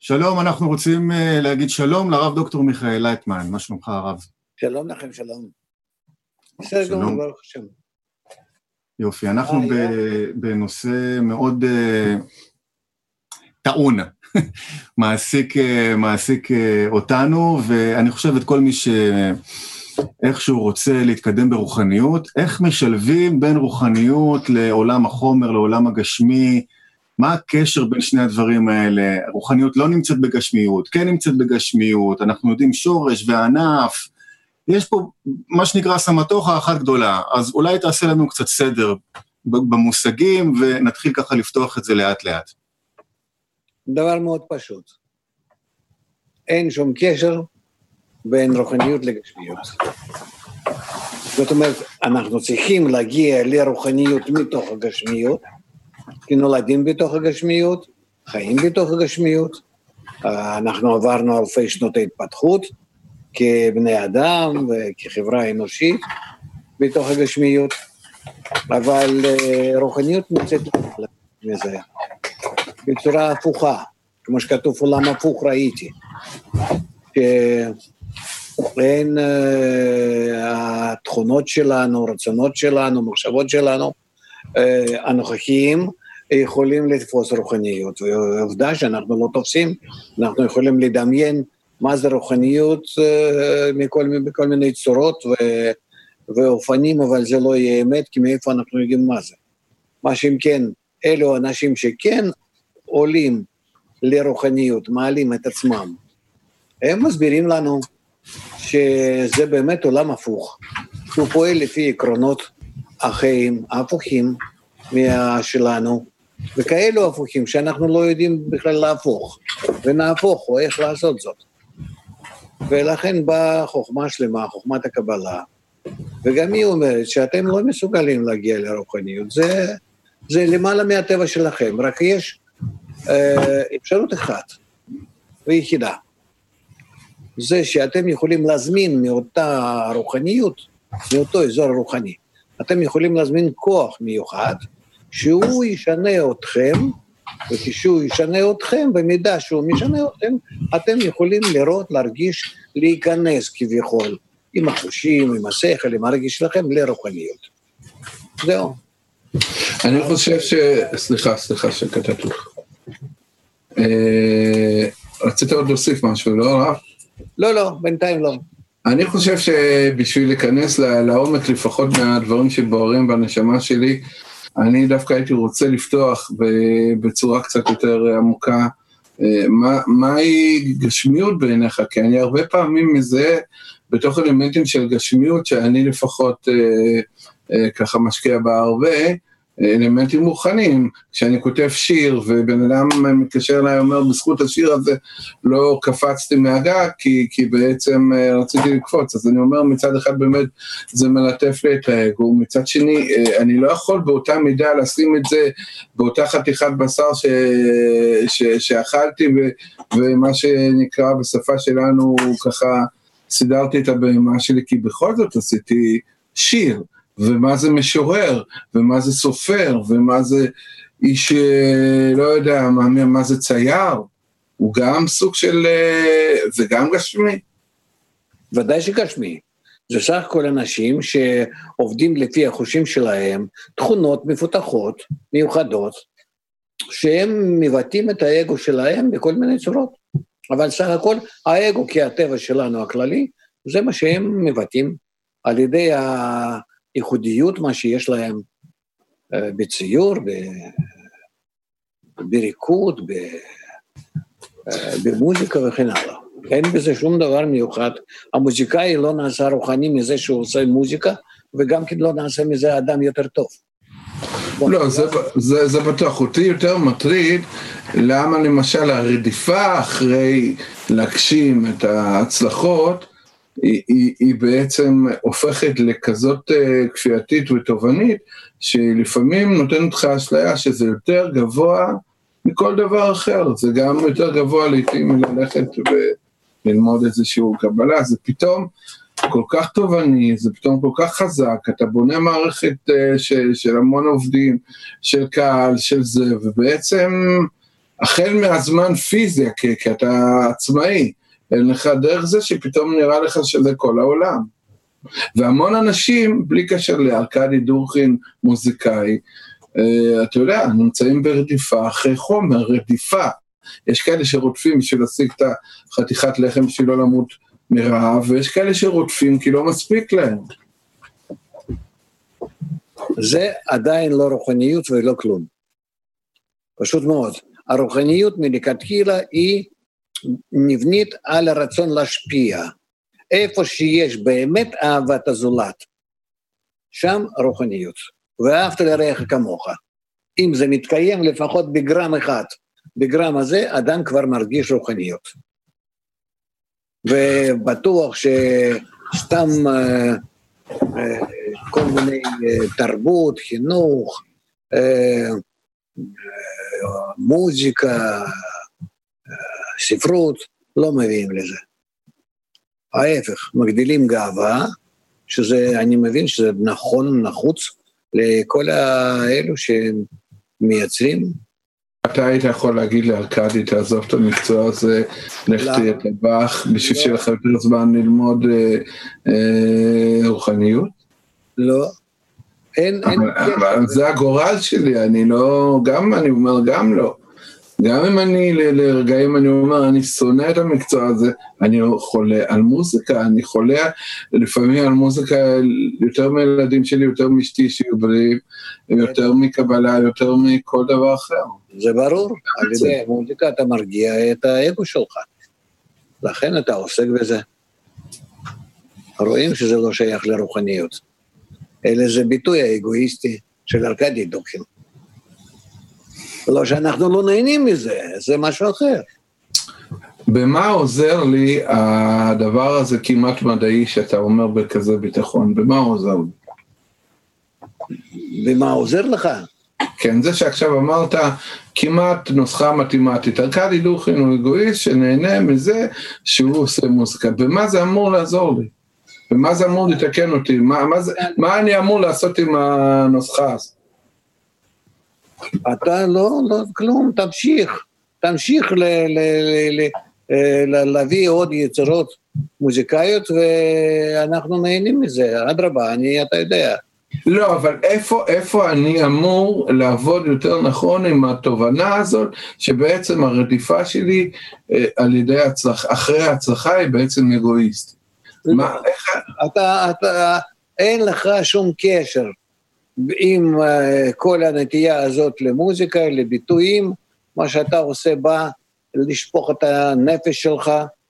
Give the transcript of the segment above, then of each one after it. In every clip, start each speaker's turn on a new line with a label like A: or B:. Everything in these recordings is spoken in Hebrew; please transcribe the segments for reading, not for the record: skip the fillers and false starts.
A: שלום, אנחנו רוצים להגיד שלום לרב דוקטור מיכאל לייטמן. מה שלומך הרב?
B: שלום לכם, שלום. בסדר גמור, ברוך השם.
A: יופי, אנחנו בנושא מאוד טעון, מעסיק אותנו, ואני חושב את כל מי שאיכשהו רוצה להתקדם ברוחניות, איך משלבים בין רוחניות לעולם החומר, לעולם הגשמי, מה הקשר בין שני הדברים האלה? הרוחניות לא נמצאת בגשמיות, כן נמצאת בגשמיות, אנחנו יודעים שורש וענף, יש פה מה שנקרא סמטוחה אחת גדולה, אז אולי תעשה לנו קצת סדר במושגים, ונתחיל ככה לפתוח את זה לאט לאט.
B: דבר מאוד פשוט. אין שום קשר בין רוחניות לגשמיות. זאת אומרת, אנחנו צריכים להגיע לרוחניות מתוך הגשמיות, כי נולדים בתוך הגשמיות, חיים בתוך הגשמיות, אנחנו עברנו אלפי שנות ההתפתחות, כבני אדם וכחברה אנושית, בתוך הגשמיות, אבל רוחניות נמצאת מזה, בצורה הפוכה, כמו שכתוב עולם הפוך ראיתי, שאין התכונות שלנו, רצונות שלנו, מחשבות שלנו, הנוכחיים, יכולים לתפוס רוחניות, ועובדה שאנחנו לא תופסים, אנחנו יכולים לדמיין מה זה רוחניות בכל מיני צורות ואופנים, אבל זה לא יהיה אמת, כי מאיפה אנחנו יודעים מה זה. מה שהם כן, אלו אנשים שכן עולים לרוחניות, מעלים את עצמם, הם מסבירים לנו שזה באמת עולם הפוך, שהוא פועל לפי עקרונות החיים, ההפוכים שלנו, וכאלו הפוכים שאנחנו לא יודעים בכלל להפוך, ונהפוך או איך לעשות זאת. ולכן באה חוכמה שלמה, חוכמת הקבלה, וגם היא אומרת שאתם לא מסוגלים להגיע לרוחניות, זה למעלה מהטבע שלכם, רק יש אפשרות אחת ויחידה, זה שאתם יכולים להזמין מאותה רוחניות, מאותו אזור רוחני, אתם יכולים להזמין כוח מיוחד, שהוא ישנה אתכם, וכשהוא ישנה אתכם, במידה שהוא משנה אתכם, אתם יכולים לראות, להרגיש, להיכנס כביכול, עם החושים, עם השכל, עם הרגיש שלכם, לרוחניות. זהו.
C: אני חושב סליחה שקטעתי לך. רצית עוד להוסיף משהו, לא רב?
B: לא, בינתיים לא.
C: אני חושב שבשביל להיכנס לעומק, לפחות מהדברים שבוערים בנשמה שלי, אני דווקא הייתי רוצה לפתוח בצורה קצת יותר עמוקה, מהי גשמיות בעיניך? כי אני הרבה פעמים מזה, בתוך אלמנטים של גשמיות, שאני לפחות ככה משקיע בה הרבה, אלמנטים מוכנים, כשאני כותב שיר, ובן אדם מתקשר אליי, אומר, בזכות השיר הזה לא קפצתי מהגג, כי בעצם רציתי לקפוץ, אז אני אומר, מצד אחד באמת זה מלטף לי את האגו, מצד שני, אני לא יכול באותה מידה לשים את זה, באותה חתיכת בשר שאכלתי, ומה שנקרא בשפה שלנו, ככה סידרתי את הבהמה שלי, כי בכל זאת עשיתי שיר, ומה זה משורר, ומה זה סופר, ומה זה איש, לא יודע, מה זה צייר, הוא גם סוג של, זה גם גשמי.
B: ודאי שגשמי, זה סך כל אנשים שעובדים לפי החושים שלהם, תכונות מפותחות, מיוחדות, שהם מבטאים את האגו שלהם בכל מיני צורות, אבל סך הכל האגו כהטבע שלנו הכללי, זה מה שהם מבטאים על ידי ייחודיות, מה שיש להם בציור, בריקוד, במוזיקה וכן הלאה. אין בזה שום דבר מיוחד. המוזיקאי לא נעשה רוחני מזה שהוא עושה מוזיקה, וגם כן לא נעשה מזה אדם יותר טוב.
C: לא, זה בטוח. אותי יותר מטריד, למה למשל הרדיפה אחרי להגשים את ההצלחות, היא בעצם הופכת לכזאת כפייתית ותובנית, שלפעמים נותנת לך אשליה שזה יותר גבוה מכל דבר אחר, זה גם יותר גבוה לעתים ללכת וללמוד איזשהו קבלה, זה פתאום כל כך תובעני, זה פתאום כל כך חזק, אתה בונה מערכת של המון עובדים, של קהל, של זה, ובעצם החל מהזמן פיזי, כי אתה עצמאי, אין לך דרך זה שפתאום נראה לך שזה כל העולם. והמון אנשים, בלי קשר לארקדי דוכין, מוזיקאי, אתה יודע, נמצאים ברדיפה אחרי חומר, רדיפה. יש כאלה שרודפים בשביל להשיג את החתיכת לחם בשביל לא למות מרעב, ויש כאלה שרודפים כי לא מספיק להם.
B: זה עדיין לא רוחניות ולא כלום. פשוט מאוד. הרוחניות מלכתחילה היא נבנית על הרצון להשפיע. איפה שיש באמת אהבת הזולת, שם רוחניות. ואהבת לרעך כמוך. אם זה מתקיים לפחות בגרם אחד, בגרם הזה אדם כבר מרגיש רוחניות. ובטוח שסתם כל מיני תרבות, חינוך, מוזיקה, ספרות, לא מביאים לזה. ההפך, מגדילים גאווה, שזה, אני מבין שזה נכון, נחוץ, לכל האלו שמייצרים.
C: אתה היית יכול להגיד לארקדי, תעזוב את המקצוע הזה, לך תהיה טבח, בשביל שיהיה לך יותר זמן ללמוד רוחניות?
B: לא.
C: זה הגורל שלי, אני לא, גם אני אומר, גם לא. גם אם אני לרגעים אני אומר, אני שונא את המקצוע הזה, אני חולה על מוזיקה, אני חולה לפעמים על מוזיקה יותר מילדים שלי, יותר משתי שיהיו בריאים, יותר מקבלה, יותר מכל דבר אחר.
B: זה ברור, על ידי מוזיקה אתה מרגיע את האגו שלך, לכן אתה עוסק בזה. רואים שזה לא שייך לרוחניות, אלא זה ביטוי האגואיסטי של ארקדי דוכין. לא שאנחנו לא נהנים מזה, זה משהו אחר.
C: במה עוזר לי הדבר הזה כמעט מדעי שאתה אומר בכזה ביטחון? במה עוזר לי?
B: במה עוזר לך?
C: כן, זה שעכשיו אמרת כמעט נוסחה מתמטית. ארקדי דוכין הוא אגואיסט שנהנה מזה שהוא עושה מוזיקה. במה זה אמור לעזור לי? במה זה אמור לתקן אותי? מה אני אמור לעשות עם הנוסחה הזאת?
B: אתה לא כלום, תמשיך להביא עוד יצירות מוזיקאיות, ואנחנו נהנים מזה, אדרבה, אתה יודע.
C: לא, אבל איפה אני אמור לעבוד יותר נכון עם התובנה הזאת, שבעצם הרדיפה שלי על ידי אחרי ההצלחה היא בעצם אגואיסט.
B: אין לך שום קשר עם כל הנטייה הזאת למוזיקה, לביטויים, מה שאתה עושה בה, לשפוך את הנפש שלך,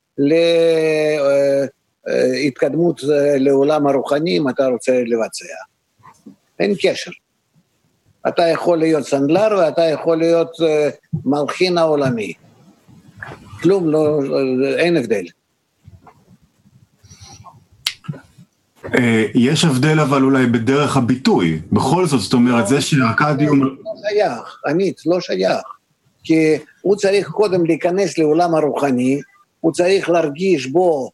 B: להתקדמות לעולם הרוחני, אם אתה רוצה לבצע. אין קשר. אתה יכול להיות סנדלר, ואתה יכול להיות מלחין העולמי. כלום, לא, אין הבדל.
A: יש הבדל אבל אולי בדרך הביטוי, בכל זאת אומרת, זה שארקדי הוא...
B: לא שייך, עמית, לא שייך, כי הוא צריך קודם להיכנס לעולם הרוחני, הוא צריך להרגיש בו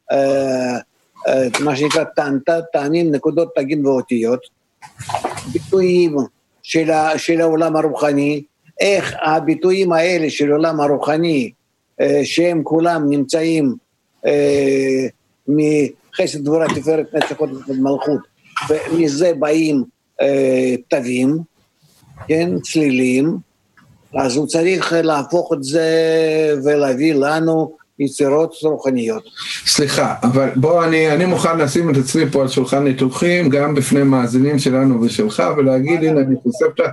B: מה שנקרא טעמים, נקודות תגין ואותיות, ביטויים של העולם הרוחני, איך הביטויים האלה של העולם הרוחני, שהם כולם נמצאים חסד גבורה תפארת נצח הוד מלכות, ומזה באים תווים, כן, צלילים, אז הוא צריך להפוך את זה ולהביא לנו יצירות רוחניות.
C: סליחה, אבל בוא, אני מוכן לשים את עצמי פה על שולחן ניתוחים, גם בפני מאזינים שלנו ושלך, ולהגיד, הנה, אני חושף את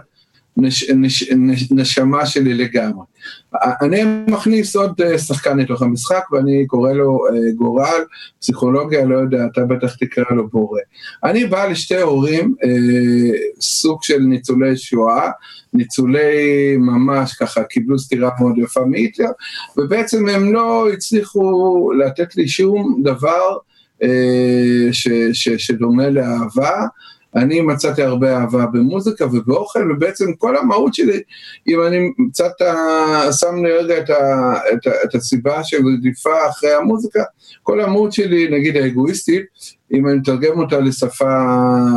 C: הנשמה שלי לגמרי. אני מכניס עוד שחקן לתוך המשחק, ואני קורא לו גורל, פסיכולוגיה, לא יודע, אתה בטח תקרא לו בורא. אני בא לשתי הורים, סוג של ניצולי שואה, ניצולי ממש ככה, קיבלו סתירה מאוד יפה מהיטלר, ובעצם הם לא הצליחו לתת לי שום דבר שדומה לאהבה. אני מצאתי הרבה אהבה במוזיקה ובאוכל, ובעצם כל המהות שלי, אם אני קצת שם לי רגע את הסיבה של רדיפה אחרי המוזיקה, כל המהות שלי, נגיד האגואיסטית, אם אני מתרגם אותה לשפה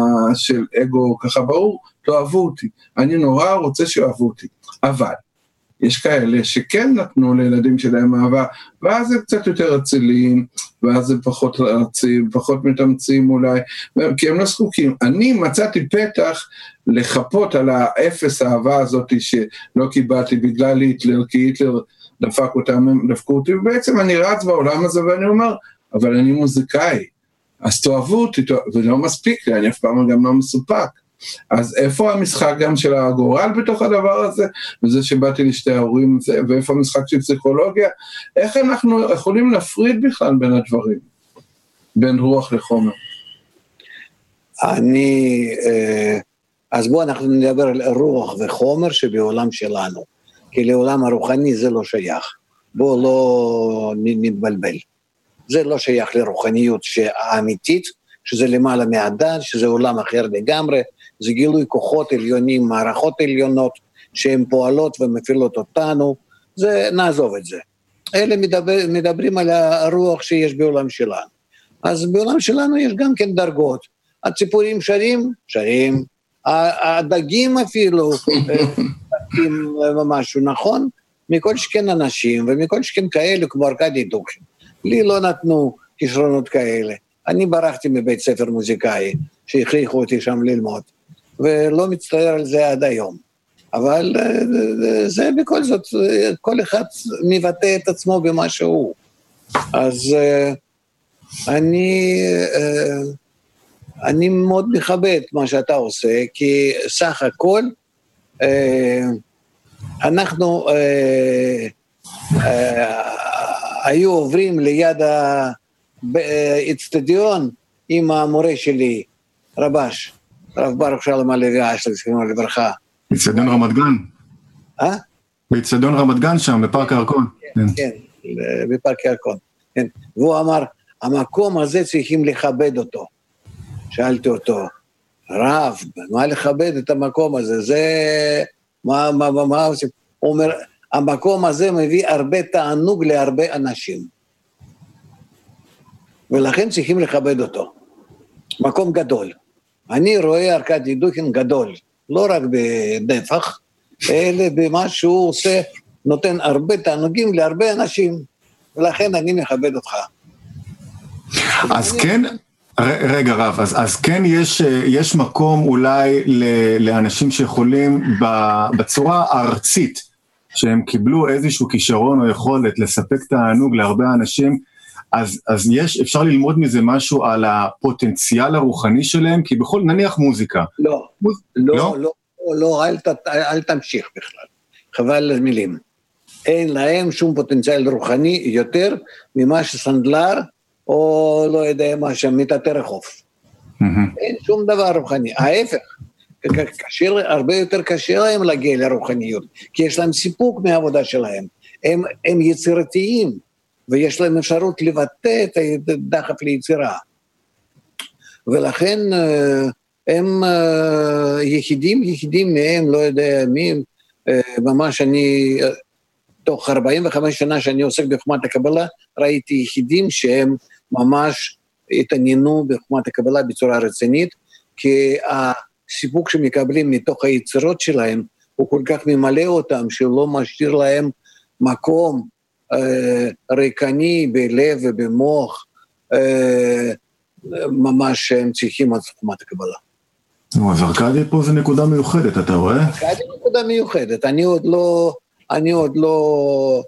C: של אגו ככה ברור, תאהבו אותי. אני נורא רוצה שאוהבו אותי. אבל, יש כאלה שכן נתנו לילדים שלהם אהבה, ואז הם קצת יותר רציליים, ואז הם פחות רצים, פחות מתאמצים אולי, כי הם לא זקוקים. אני מצאתי פתח לחפות על האפס האהבה הזאת שלא קיבלתי בגלל היטלר, כי היטלר דפקו אותי, ובעצם אני רץ בעולם הזה ואני אומר, אבל אני מוזיקאי, אז תאהבו אותי, ולא מספיק לי, אני אף פעם גם לא מסופק. אז איפה המשחק גם של הגורל בתוך הדבר הזה, וזה שבאתי לשתי ההורים, ואיפה המשחק של פסיכולוגיה, איך אנחנו יכולים להפריד בכלל בין הדברים, בין רוח לחומר?
B: אז בואו אנחנו נדבר על רוח וחומר שבעולם שלנו, כי לעולם הרוחני זה לא שייך, בואו לא נתבלבל, זה לא שייך לרוחניות האמיתית, שזה למעלה מהדת, שזה עולם אחר לגמרי, זה גילוי כוחות עליונים, מערכות עליונות, שהן פועלות ומפעילות אותנו, נעזוב את זה. אלה מדברים על הרוח שיש בעולם שלנו. אז בעולם שלנו יש גם כן דרגות. הציפורים שרים, הדגים אפילו, משהו נכון, מכל שכן אנשים, ומכל שכן כאלה כמו ארקדי דוכין. לי לא נתנו כישרונות כאלה. אני ברחתי מבית ספר מוזיקאי, שהכריחו אותי שם ללמוד, ולא מצטער על זה עד היום. אבל זה בכל זאת, כל אחד מבטא את עצמו במה שהוא. אז אני מאוד מכבד מה שאתה עושה, כי סך הכל, אנחנו היו עוברים ליד האצטדיון עם המורה שלי, רבש, רב ברוך שלום הלוי אשל, זכרונו לברכה.
A: באצטדיון רמת גן? באצטדיון רמת גן שם, בפארק הירקון.
B: כן, בפארק הירקון. והוא אמר, המקום הזה צריכים לכבד אותו. שאלתי אותו, רב, מה לכבד את המקום הזה? זה, מה עושים? הוא אומר, המקום הזה מביא הרבה תענוג להרבה אנשים. ולכן צריכים לכבד אותו. מקום גדול. אני רואה ארקדי דוכין גדול, לא רק בנפח, אלא במה שהוא עושה, נותן הרבה תענוגים להרבה אנשים, ולכן אני מכבד אותך.
A: אז כן, רגע רב, אז כן יש מקום אולי לאנשים שיכולים בצורה הארצית, שהם קיבלו איזשהו כישרון או יכולת לספק תענוג להרבה אנשים, אז אפשר ללמוד מזה משהו על הפוטנציאל הרוחני שלהם, כי בכל נניח מוזיקה.
B: לא, אל תמשיך בכלל, חבל למילים. אין להם שום פוטנציאל רוחני יותר ממה שסנדלר, או לא יודע מה שם, מטאטא רחוב. אין שום דבר רוחני, ההפך. הרבה יותר קשה להם להגיע לרוחניות, כי יש להם סיפוק מהעבודה שלהם. הם יצירתיים, ויש להם אפשרות לבטא את הדחף ליצירה. ולכן הם יחידים מהם, לא יודע מי, ממש אני, תוך 45 שנה שאני עוסק בחוכמת הקבלה, ראיתי יחידים שהם ממש התעניינו בחוכמת הקבלה בצורה רצינית, כי הסיפוק שמקבלים מתוך היצירות שלהם, הוא כל כך ממלא אותם, שלא משאיר להם מקום, ריקני בלב ובמוח, ממש הם צריכים את חוכמת הקבלה.
A: אז ארקדי פה זה נקודה מיוחדת, אתה רואה?
B: ארקדי נקודה מיוחדת, אני עוד לא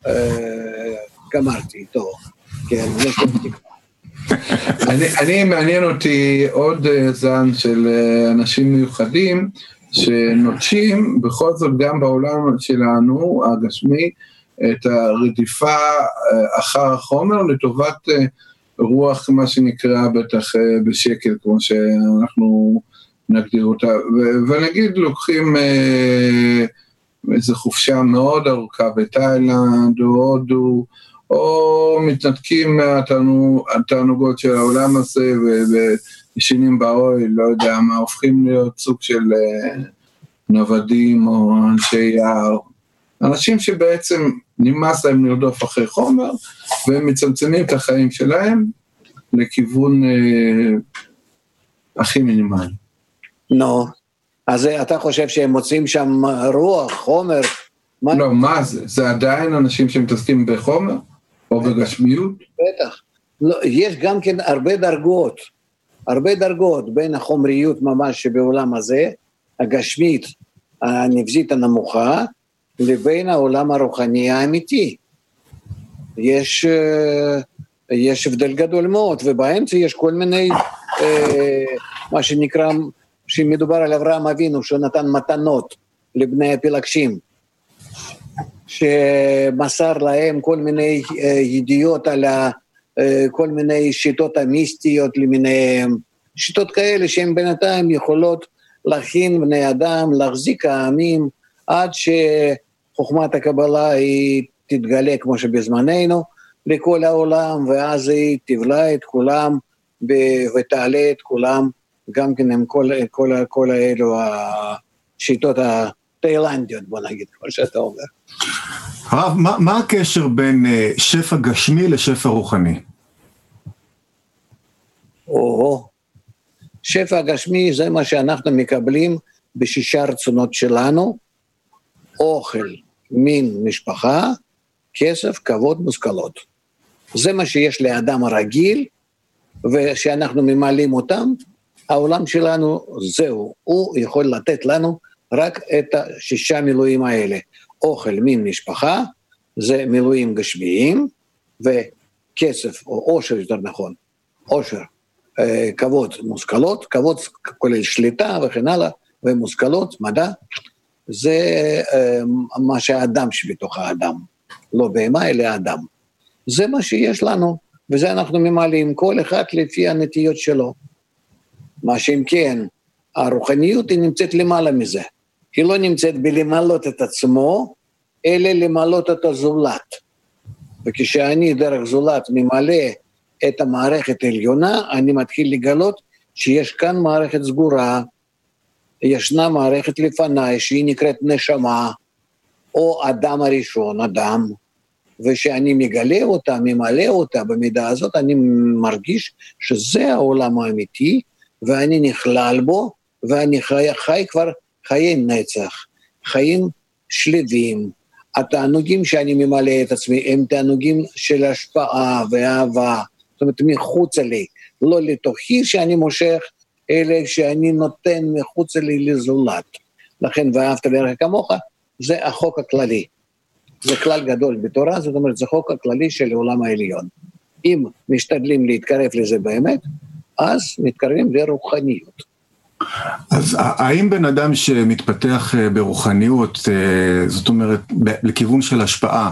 B: גמרתי איתו, כן, יש לי תקווה.
C: אני מעניין אותי עוד זן של אנשים מיוחדים, שנוטשים בכל זאת גם בעולם שלנו, הגשמי, את הרדיפה אחר החומר לטובת רוח, מה שנקרא בטח בשקל, כמו שאנחנו נגדיר אותה, ונגיד לוקחים איזו חופשה מאוד ארוכה בתאילנד או הודו, או מתנתקים מהתענוגות של העולם הזה, וישנים באוהל, לא יודע מה, הופכים להיות סוג של נוודים או אנשי יער, אנשים שבעצם נמאס להם לרדוף אחרי חומר, והם מצמצמים את החיים שלהם לכיוון הכי מינימלי.
B: אז אתה חושב שהם מוצאים שם רוח, חומר,
C: לא, מה זה? זה עדיין אנשים שמתעסקים בחומר? או בגשמיות?
B: בטח. לא, יש גם כן הרבה דרגות בין החומריות ממש שבעולם הזה, הגשמית, הנבזית הנמוכה, לבין העולם הרוחני האמיתי. יש הבדל גדול מאוד, ובאמצע יש כל מיני, מה שנקרא, שמדובר על אברהם אבינו, שנתן מתנות לבני הפילגשים, שמסר להם כל מיני ידיעות על כל מיני שיטות המיסטיות למיניהם, שיטות כאלה שהן בינתיים יכולות להכין בני אדם, להחזיק העמים, עד שחוכמת הקבלה היא תתגלה כמו שבזמננו לכל העולם, ואז היא תבלע את כולם ותעלה את כולם, גם כן עם כל האלו השיטות התאילנדיות, בוא נגיד, כמו שאתה אומר.
A: הרב, מה הקשר בין שפע גשמי לשפע רוחני?
B: שפע גשמי זה מה שאנחנו מקבלים בשישה רצונות שלנו, אוכל, מין, משפחה, כסף, כבוד, מושכלות. זה מה שיש לאדם הרגיל, ושאנחנו ממלאים אותם, העולם שלנו זהו, הוא יכול לתת לנו רק את השישה מילואים האלה. אוכל, מין, משפחה, זה מילואים גשמיים, וכסף, או עושר יותר נכון, עושר, כבוד, מושכלות, כבוד כולל שליטה וכן הלאה, ומושכלות, מדע, זה מה שהאדם שבתוך האדם, לא בהמה אלא האדם. זה מה שיש לנו, וזה אנחנו ממלאים כל אחד לפי הנטיות שלו. מה שאם כן, הרוחניות היא נמצאת למעלה מזה. היא לא נמצאת בלמלות את עצמו, אלא למלות את הזולת. וכשאני דרך זולת ממלא את המערכת העליונה, אני מתחיל לגלות שיש כאן מערכת סגורה, ישנה מערכת לפניי שהיא נקראת נשמה, או אדם הראשון, אדם, ושאני מגלה אותה, ממלא אותה במידה הזאת, אני מרגיש שזה העולם האמיתי, ואני נכלל בו, ואני חי כבר חיי נצח, חיים שלווים. התענוגים שאני ממלא את עצמי, הם תענוגים של השפעה ואהבה, זאת אומרת מחוץ לי, לא לתוכי שאני מושך, אלא שאני נותן מחוץ לי לזולת. לכן ואהבת לרעך כמוך, זה החוק הכללי. זה כלל גדול בתורה, זאת אומרת, זה חוק הכללי של העולם העליון. אם משתדלים להתקרב לזה באמת, אז מתקרבים לרוחניות.
A: אז האם בן אדם שמתפתח ברוחניות, זאת אומרת, לכיוון של השפעה,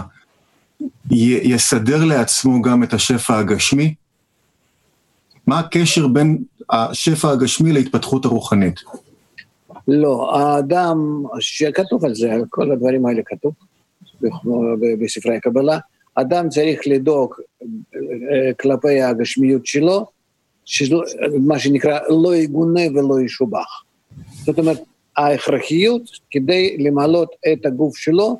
A: יסדר לעצמו גם את השפע הגשמי? מה הקשר בין השפע הגשמי להתפתחות הרוחנית?
B: לא, האדם, שכתוב על זה, כל הדברים האלה כתוב בספרי הקבלה, אדם צריך לדאוג כלפי הגשמיות שלו, מה שנקרא לא יגונה ולא ישובח. זאת אומרת, ההכרחיות כדי למלות את הגוף שלו,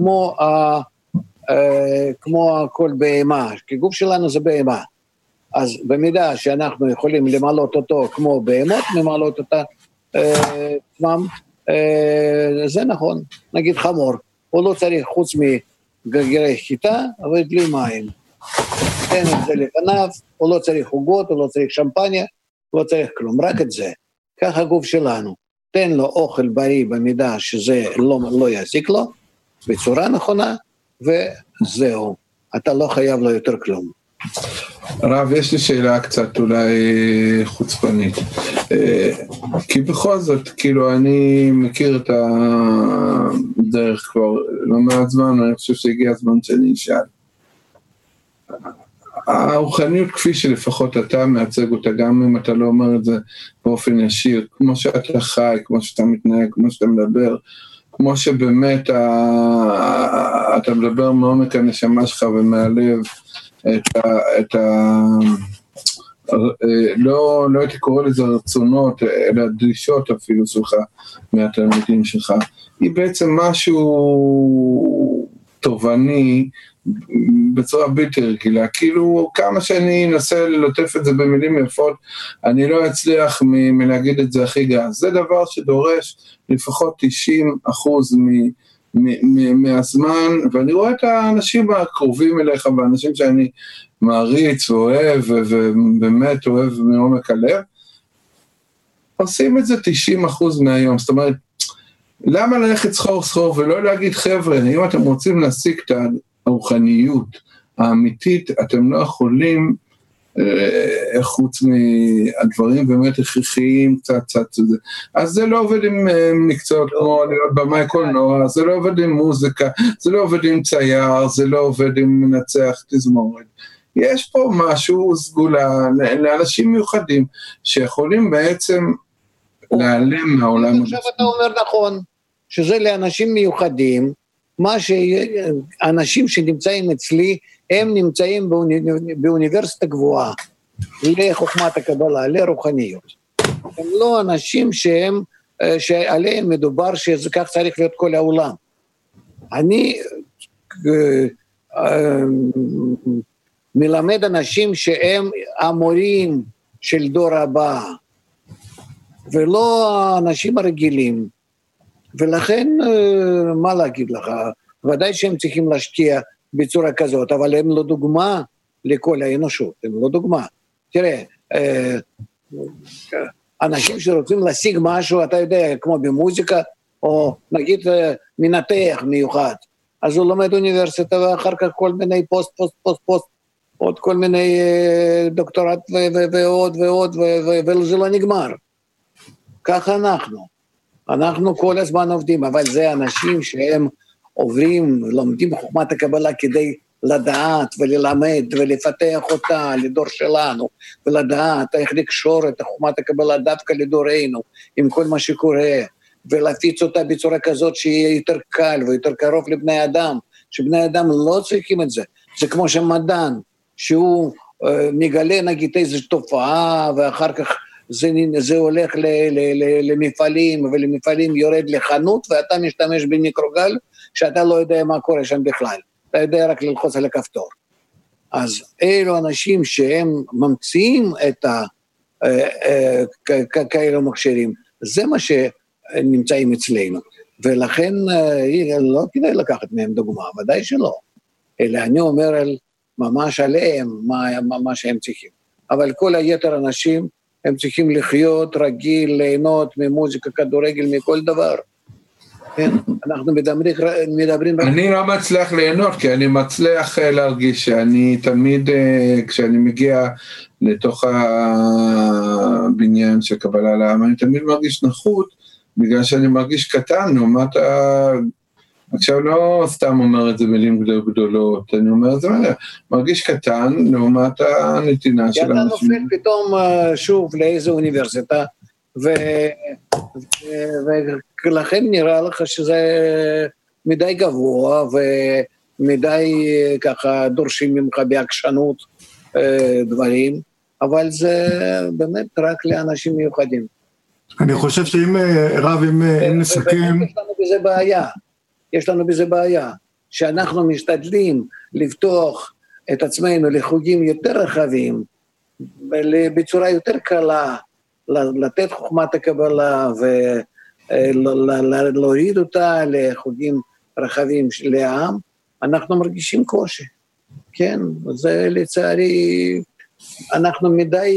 B: כמו כל בהמה, כי גוף שלנו זה בהמה. אז במידה שאנחנו יכולים למלות אותו כמו בהמות, למלות אותה עצמם, זה נכון. נגיד חמור, הוא לא צריך חוץ מגרגירי חיטה, אבל בלי מים. תן את זה לפניו, הוא לא צריך חוגות, הוא לא צריך שמפניה, הוא לא צריך כלום, רק את זה. כך הגוף שלנו. תן לו אוכל בריא במידה שזה לא יזיק לו, בצורה נכונה, וזהו. אתה לא חייב לו יותר כלום.
C: הרב, יש לי שאלה קצת אולי חוצפנית, כי בכל זאת, כאילו אני מכיר את הדרך כבר לא מעט זמן, ואני חושב שהגיע הזמן שאני אשאל. הרוחניות כפי שלפחות אתה מייצג אותה, גם אם אתה לא אומר את זה באופן ישיר, כמו שאתה חי, כמו שאתה מתנהג, כמו שאתה מדבר, כמו שבאמת אתה מדבר מעומק הנשמה שלך ומהלב, לא הייתי קורא לזה רצונות, אלא דרישות אפילו שלך מהתלמידים שלך, היא בעצם משהו תובעני בצורה בלתי רגילה, כאילו כמה שאני אנסה ללטף את זה במילים יפות, אני לא אצליח מלהגיד את זה הכי גס, זה דבר שדורש לפחות 90% מהזמן, ואני רואה את האנשים הקרובים אליך, והאנשים שאני מעריץ ואוהב, ובאמת אוהב מעומק הלב, עושים את זה 90% מהיום. זאת אומרת, למה ללכת סחור ולא להגיד, חבר'ה, אם אתם רוצים להשיג את הרוחניות האמיתית, אתם לא יכולים, חוץ מהדברים באמת הכרחיים קצת, אז זה לא עובד עם מקצועות כמו להיות במאי קולנוע, זה לא עובד עם מוזיקה, זה לא עובד עם צייר, זה לא עובד עם מנצח תזמורת. יש פה משהו סגולה לאנשים מיוחדים שיכולים בעצם להיעלם מהעולם.
B: עכשיו אתה אומר נכון, שזה לאנשים מיוחדים, מה שאנשים שנמצאים אצלי, הם נמצאים באוניברסיטה גבוהה, לחוכמת הקבלה, לרוחניות. הם לא אנשים שעליהם מדובר שכך צריך להיות כל העולם. אני מלמד אנשים שהם המורים של דור הבא, ולא האנשים הרגילים. ולכן, מה להגיד לך? ודאי שהם צריכים להשקיע בצורה כזאת, אבל הם לא דוגמה לכל האנושות, הם לא דוגמה. תראה, אנשים שרוצים להשיג משהו, אתה יודע, כמו במוזיקה, או נגיד מנתח מיוחד, אז הוא לומד אוניברסיטה, ואחר כך כל מיני פוסט, עוד כל מיני דוקטורט ועוד, וזה לא נגמר. ככה אנחנו כל הזמן עובדים, אבל זה אנשים שהם עוברים, לומדים חוכמת הקבלה כדי לדעת וללמד ולפתח אותה לדור שלנו, ולדעת איך לקשור את חוכמת הקבלה דווקא לדורנו, עם כל מה שקורה, ולהפיץ אותה בצורה כזאת שיהיה יותר קל ויותר קרוב לבני אדם, שבני אדם לא צריכים את זה. זה כמו שמדען, שהוא מגלה נגיד איזו תופעה, ואחר כך זה הולך למפעלים, ולמפעלים יורד לחנות, ואתה משתמש במיקרוגל, שאתה לא יודע מה קורה שם בכלל. אתה יודע רק ללחוץ על הכפתור. אז אלו אנשים שהם ממציאים את כאלו מכשירים, זה מה שנמצאים אצלנו. ולכן לא כדאי לקחת מהם דוגמה, ודאי שלא. אלא אני אומר ממש עליהם מה שהם צריכים. אבל כל היתר אנשים, הם צריכים לחיות רגיל, ליהנות ממוזיקה, כדורגל, מכל דבר. כן, אנחנו מדברים...
C: אני לא מצליח ליהנות, כי אני מצליח להרגיש שאני תמיד, כשאני מגיע לתוך הבניין של קבלה לעם, אני תמיד מרגיש נחות, בגלל שאני מרגיש קטן, לעומת עכשיו לא סתם אומר את זה מילים גדולות, אני אומר את זה, מרגיש קטן לעומת הנתינה של אנשים.
B: אתה נופל פתאום שוב לאיזו אוניברסיטה, ולכן נראה לך שזה מדי גבוה, ומדי ככה דורשים ממך בעקשנות דברים, אבל זה באמת רק לאנשים מיוחדים.
A: אני חושב שאם רב, אם נסכם...
B: יש לנו בזה בעיה, שאנחנו משתדלים לפתוח את עצמנו לחוגים יותר רחבים, בצורה יותר קלה, לתת חוכמת הקבלה, ולהוריד אותה לחוגים רחבים לעם, אנחנו מרגישים קושי. כן, זה לצערי, אנחנו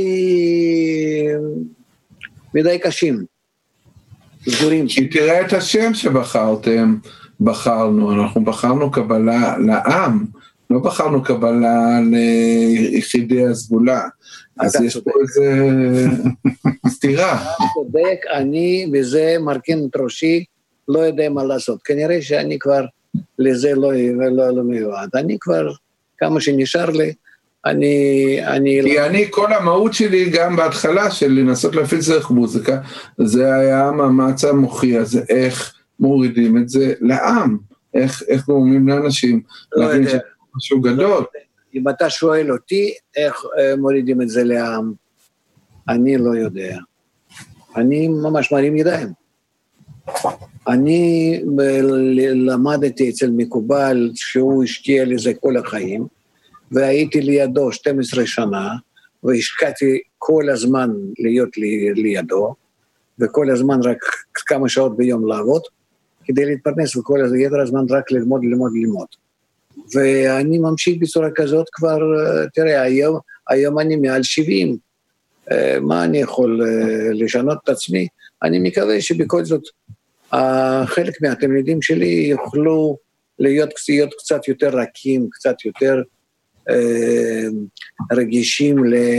B: מדי קשים, סגורים.
C: כי תראה את השם בחרנו, אנחנו בחרנו קבלה לעם, לא בחרנו קבלה ליחידי הסגולה, אז יש פה איזה סתירה.
B: צודק, אני בזה מרכין את ראשי, לא יודע מה לעשות, כנראה שאני כבר לזה לא מיועד, אני כבר, כמה שנשאר לי, כי
C: אני, כל המהות שלי, גם בהתחלה של לנסות להפיץ דרך מוזיקה, זה היה המאמץ המוחי, אז איך מורידים את זה לעם, איך גורמים לאנשים, להבין שזה משהו גדול.
B: אם אתה שואל אותי, איך מורידים את זה לעם, אני לא יודע. אני ממש מרים ידיים. אני למדתי אצל מקובל, שהוא השקיע לזה כל החיים, והייתי לידו 12 שנה, והשקעתי כל הזמן להיות לידו, וכל הזמן רק כמה שעות ביום לעבוד, כדי להתפרנס וכל יתר הזמן רק ללמוד. ואני ממשיך בצורה כזאת כבר, תראה, היום אני מעל 70, מה אני יכול לשנות את עצמי? אני מקווה שבכל זאת, חלק מהתלמידים שלי יוכלו להיות קצת יותר רכים, קצת יותר רגישים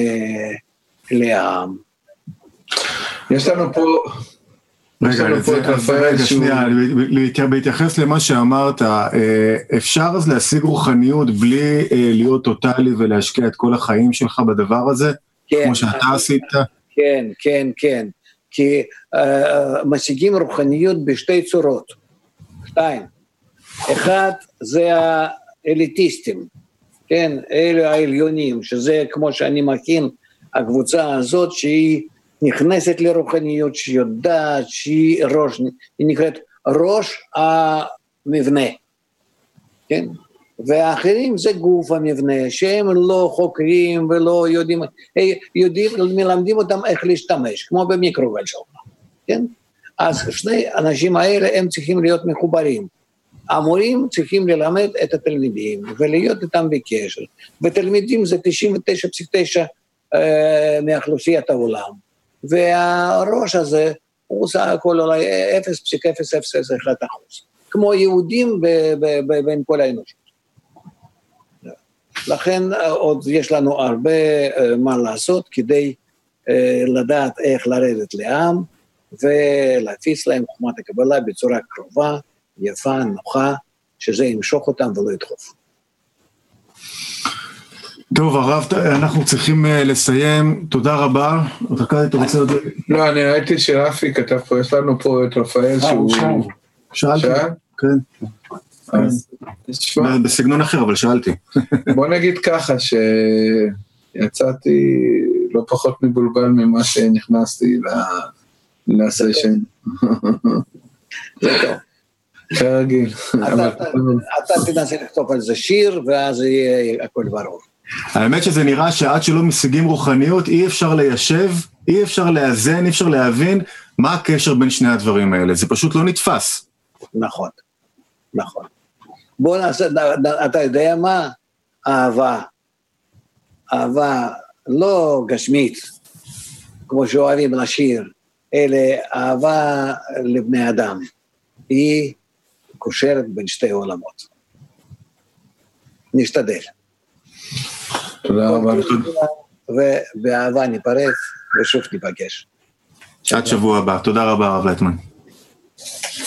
B: לעם.
C: יש לנו פה...
A: רגע, שנייה, בהתייחס למה שאמרת, אפשר אז להשיג רוחניות בלי להיות טוטלי ולהשקיע את כל החיים שלך בדבר הזה, כמו שאתה עשית?
B: כן, כי משיגים רוחניות בשתי צורות, 2, אחד זה האליטיסטים, כן, אלה העליונים, שזה כמו שאני מכין, הקבוצה הזאת שהיא נכנסת לרוחניות, שיודעת שהיא ראש, היא נקראת ראש המבנה, כן? והאחרים זה גוף המבנה, שהם לא חוקרים ולא יודעים, מלמדים אותם איך להשתמש, כמו במיקרוגל שלך, כן? אז שני האנשים האלה הם צריכים להיות מחוברים. המורים צריכים ללמד את התלמידים ולהיות איתם בקשר, ותלמידים זה 99.9 מאוכלוסיית העולם. והראש הזה הוא עושה הכל אולי 0.001%, כמו יהודים בין כל האנושות. לכן עוד יש לנו הרבה מה לעשות כדי לדעת איך לרדת לעם, ולהפיץ להם חוכמת הקבלה בצורה קרובה, יפה, נוחה, שזה ימשוך אותם ולא ידחוף.
A: טוב, הרב, אנחנו צריכים לסיים, תודה רבה. אתה רוצה עוד...
C: לא, אני ראיתי שרפי כתב פה, יש לנו פה את רפאל שהוא...
A: שאלתי, כן. בסגנון אחר, אבל שאלתי.
C: בוא נגיד ככה, שיצאתי לא פחות מבולבל ממה שנכנסתי לסשן.
B: זה טוב.
C: כרגיל.
B: אתה תנסה לכתוב על זה שיר, ואז יהיה הכל ברור.
A: האמת שזה נראה שעד שלא משיגים רוחניות, אי אפשר ליישב, אי אפשר לאזן, אי אפשר להבין מה הקשר בין שני הדברים האלה. זה פשוט לא נתפס.
B: נכון. בוא נעשה, אתה יודע מה? אהבה לא גשמית, כמו שאוהבים לשיר, אלא אהבה לבני אדם. היא קושרת בין שתי עולמות. נשתדל.
C: תודה רבה.
B: ובאהבה ניפרד ושוב ניפגש.
A: עד שבוע הבא. תודה רבה, הרב לייטמן.